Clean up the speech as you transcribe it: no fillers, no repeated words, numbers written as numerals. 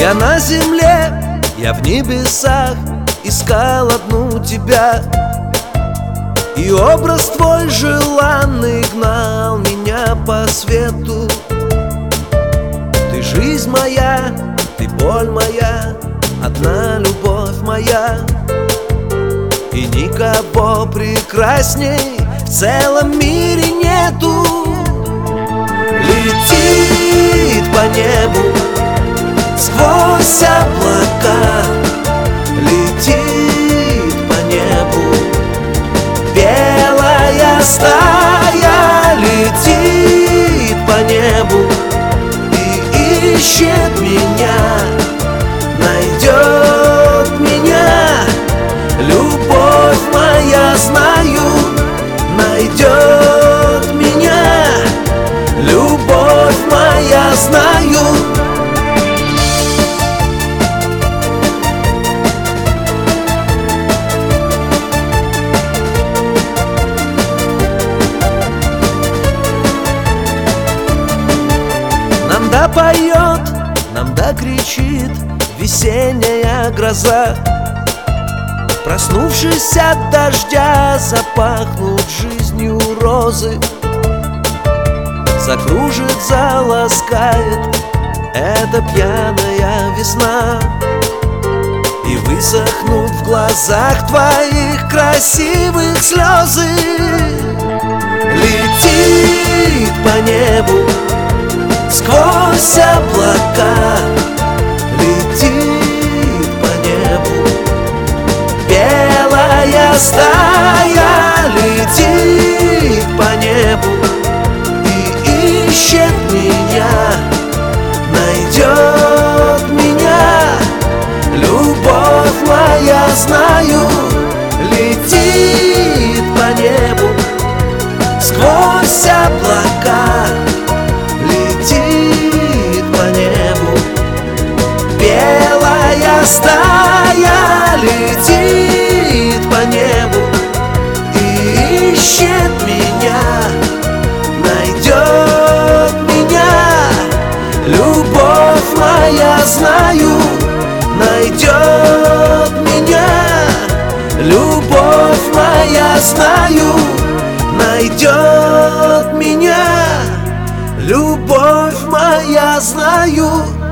Я на земле, я в небесах искал одну тебя, и образ твой желанный гнал меня по свету. Ты жизнь моя, ты боль моя, одна любовь моя, и никого прекрасней в целом мире нету. Летит по небу сквозь облака, летит по небу белая стая, летит по небу и ищет меня, найдет меня. Любовь моя, знаю, найдет меня. Любовь моя, знаю. Нам да поет, нам да кричит весенняя гроза. Проснувшись от дождя, запахнут жизнью розы. Закружит, заласкает эта пьяная весна, и высохнут в глазах твоих красивых слезы. Летит по небу сквозь облака, летит по небу белая стая, летит по небу и ищет меня, найдет меня. Любовь моя, знаю, летит по небу сквозь облака, летит по небу белая стая, летит по небу и ищет меня, найдет меня. Любовь моя, знаю, найдет меня. Любовь моя, знаю, найдет меня. Любовь моя, знаю,